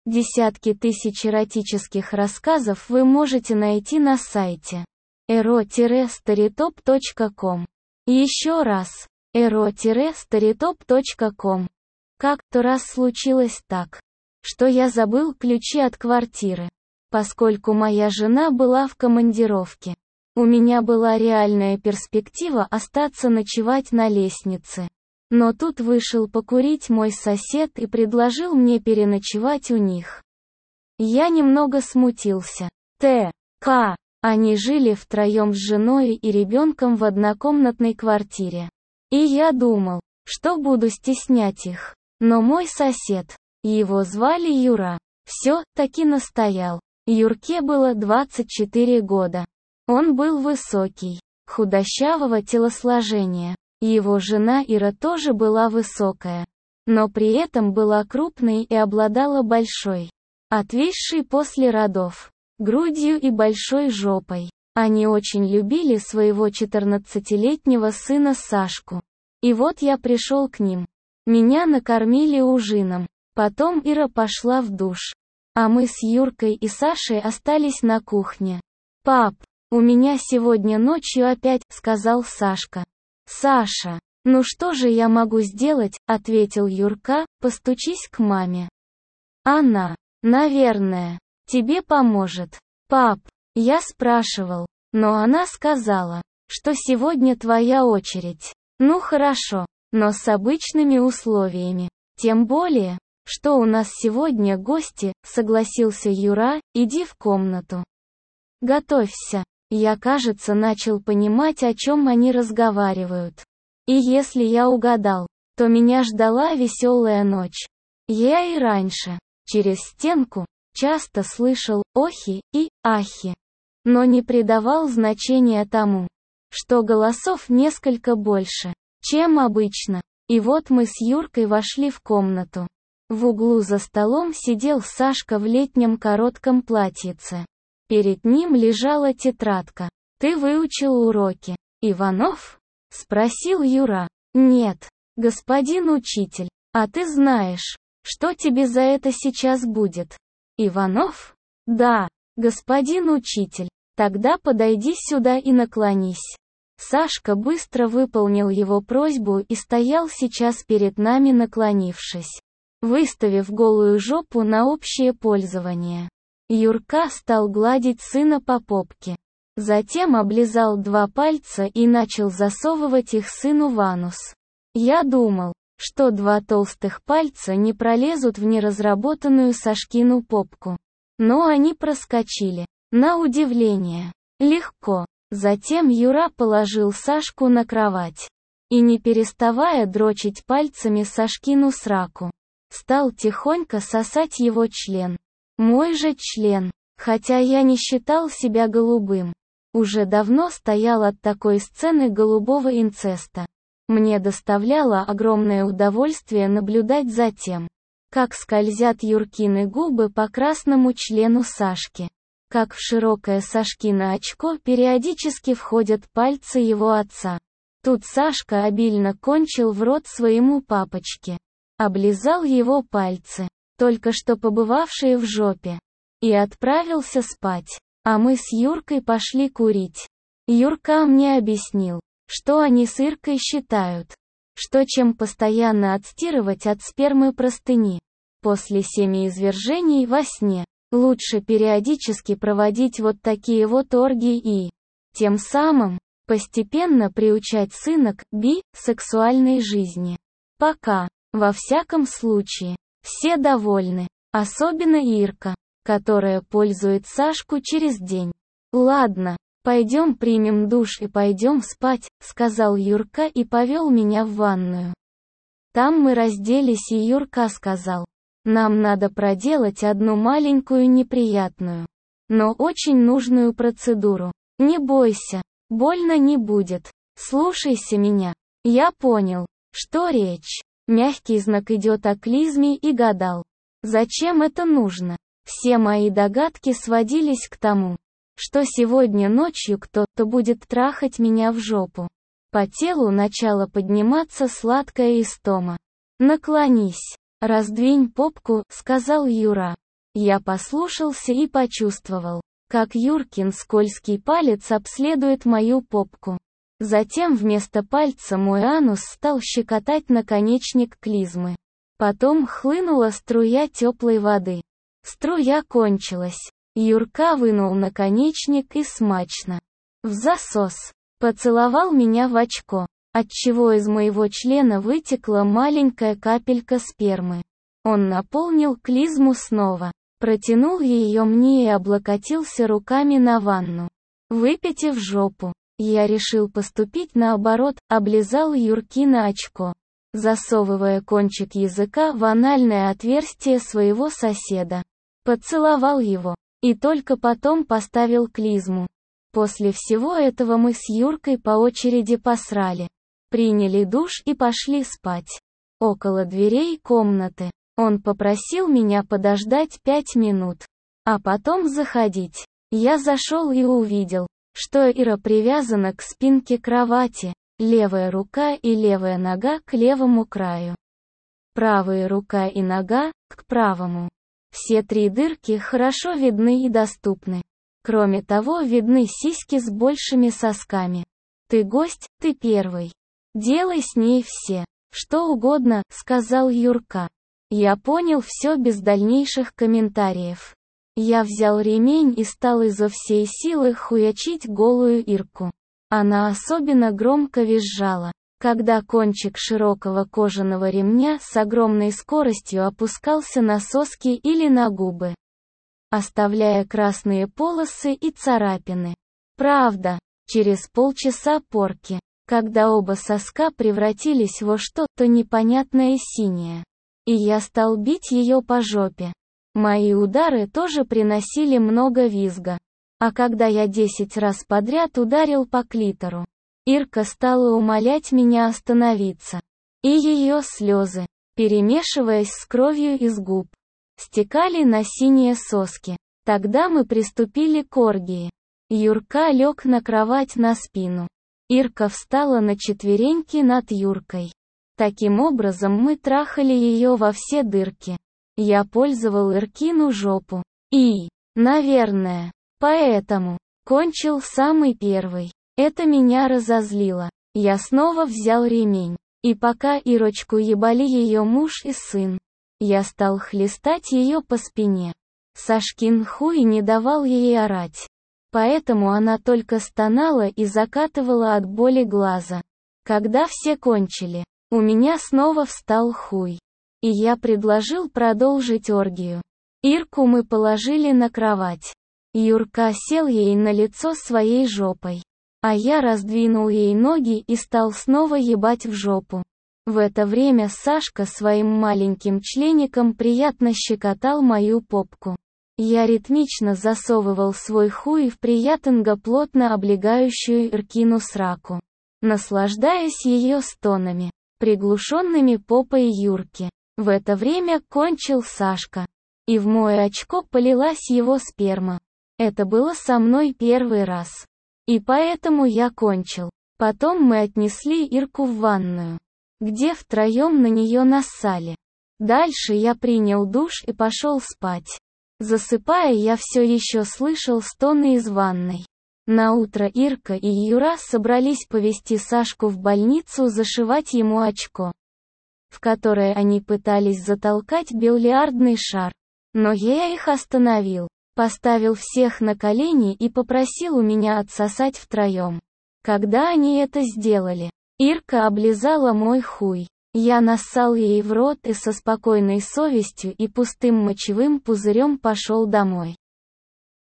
Десятки тысяч эротических рассказов вы можете найти на сайте ero-storytop.com. Еще раз, ero-storytop.com. Как-то раз случилось так, что я забыл ключи от квартиры, поскольку моя жена была в командировке. У меня была реальная перспектива остаться ночевать на лестнице. Но тут вышел покурить мой сосед и предложил мне переночевать у них. Я немного смутился. Т.К. Они жили втроем с женой и ребенком в однокомнатной квартире. И я думал, что буду стеснять их. Но мой сосед, его звали Юра, все-таки настоял. Юрке было 24 года. Он был высокий, худощавого телосложения. Его жена Ира тоже была высокая, но при этом была крупной и обладала большой, отвисшей после родов, грудью и большой жопой. Они очень любили своего 14-летнего сына Сашку. И вот я пришел к ним. Меня накормили ужином. Потом Ира пошла в душ. А мы с Юркой и Сашей остались на кухне. «Пап, у меня сегодня ночью опять», — сказал Сашка. «Саша, ну что же я могу сделать?» — ответил Юрка, «постучись к маме. Она, наверное, тебе поможет». «Пап, я спрашивал, но она сказала, что сегодня твоя очередь». «Ну хорошо, но с обычными условиями. Тем более, что у нас сегодня гости», — согласился Юра, «иди в комнату. Готовься». Я, кажется, начал понимать, о чем они разговаривают. И если я угадал, то меня ждала веселая ночь. Я и раньше, через стенку, часто слышал охи и ахи, но не придавал значения тому, что голосов несколько больше, чем обычно. И вот мы с Юркой вошли в комнату. В углу за столом сидел Сашка в летнем коротком платьице. Перед ним лежала тетрадка. «Ты выучил уроки, Иванов?» — спросил Юра. «Нет, господин учитель. А ты знаешь, что тебе за это сейчас будет?» «Иванов?» «Да, господин учитель. Тогда подойди сюда и наклонись». Сашка быстро выполнил его просьбу и стоял сейчас перед нами, наклонившись, выставив голую жопу на общее пользование. Юрка стал гладить сына по попке. Затем облизал 2 пальца и начал засовывать их сыну в анус. Я думал, что 2 толстых пальца не пролезут в неразработанную Сашкину попку. Но они проскочили. На удивление. Легко. Затем Юра положил Сашку на кровать. И не переставая дрочить пальцами Сашкину сраку, стал тихонько сосать его член. Мой же член, хотя я не считал себя голубым, уже давно стоял от такой сцены голубого инцеста. Мне доставляло огромное удовольствие наблюдать за тем, как скользят Юркины губы по красному члену Сашки, как в широкое Сашкино очко периодически входят пальцы его отца. Тут Сашка обильно кончил в рот своему папочке, облизал его пальцы, только что побывавшие в жопе, и отправился спать. А мы с Юркой пошли курить. Юрка мне объяснил, что они с Иркой считают, что чем постоянно отстирывать от спермы простыни после семяизвержений во сне, лучше периодически проводить вот такие вот оргии и, тем самым, постепенно приучать сына к сексуальной жизни. Пока, во всяком случае, все довольны, особенно Ирка, которая пользует Сашку через день. «Ладно, пойдем примем душ и пойдем спать», — сказал Юрка и повел меня в ванную. Там мы разделись, и Юрка сказал, нам надо проделать одну маленькую неприятную, но очень нужную процедуру. Не бойся, больно не будет, слушайся меня. Я понял, что речь. Мягкий знак идет о клизме, и гадал, зачем это нужно. Все мои догадки сводились к тому, что сегодня ночью кто-то будет трахать меня в жопу. По телу начала подниматься сладкая истома. «Наклонись, раздвинь попку», — сказал Юра. Я послушался и почувствовал, как Юркин скользкий палец обследует мою попку. Затем вместо пальца мой анус стал щекотать наконечник клизмы. Потом хлынула струя теплой воды. Струя кончилась. Юрка вынул наконечник и смачно, в засос, поцеловал меня в очко, отчего из моего члена вытекла маленькая капелька спермы. Он наполнил клизму снова, протянул ее мне и облокотился руками на ванну. Выпитив жопу, я решил поступить наоборот, облизал Юркино очко, засовывая кончик языка в анальное отверстие своего соседа. Поцеловал его, и только потом поставил клизму. После всего этого мы с Юркой по очереди посрали, приняли душ и пошли спать. Около дверей комнаты он попросил меня подождать 5 минут, а потом заходить. Я зашел и увидел, что Ира привязана к спинке кровати, левая рука и левая нога к левому краю. Правая рука и нога к правому. Все 3 дырки хорошо видны и доступны. Кроме того, видны сиськи с большими сосками. Ты гость, ты первый. Делай с ней все, что угодно, сказал Юрка. Я понял все без дальнейших комментариев. Я взял ремень и стал изо всей силы хуячить голую Ирку. Она особенно громко визжала, когда кончик широкого кожаного ремня с огромной скоростью опускался на соски или на губы, оставляя красные полосы и царапины. Правда, через полчаса порки, когда оба соска превратились во что-то непонятное синее, и я стал бить ее по жопе. Мои удары тоже приносили много визга. А когда я 10 раз подряд ударил по клитору, Ирка стала умолять меня остановиться. И ее слезы, перемешиваясь с кровью из губ, стекали на синие соски. Тогда мы приступили к оргии. Юрка лег на кровать на спину. Ирка встала на четвереньки над Юркой. Таким образом мы трахали ее во все дырки. Я пользовал Иркину жопу. И, наверное, поэтому кончил самый первый. Это меня разозлило. Я снова взял ремень. И пока Ирочку ебали ее муж и сын, я стал хлестать ее по спине. Сашкин хуй не давал ей орать. Поэтому она только стонала и закатывала от боли глаза. Когда все кончили, у меня снова встал хуй. И я предложил продолжить оргию. Ирку мы положили на кровать. Юрка сел ей на лицо своей жопой. А я раздвинул ей ноги и стал снова ебать в жопу. В это время Сашка своим маленьким члеником приятно щекотал мою попку. Я ритмично засовывал свой хуй в приятно плотно облегающую Иркину сраку, наслаждаясь ее стонами, приглушенными попой Юрки. В это время кончил Сашка. И в мое очко полилась его сперма. Это было со мной первый раз. И поэтому я кончил. Потом мы отнесли Ирку в ванную, где втроем на нее нассали. Дальше я принял душ и пошел спать. Засыпая, я все еще слышал стоны из ванной. Наутро Ирка и Юра собрались повезти Сашку в больницу зашивать ему очко, в которое они пытались затолкать бильярдный шар. Но я их остановил, поставил всех на колени и попросил у меня отсосать втроем. Когда они это сделали, Ирка облизала мой хуй. Я нассал ей в рот и со спокойной совестью и пустым мочевым пузырем пошел домой.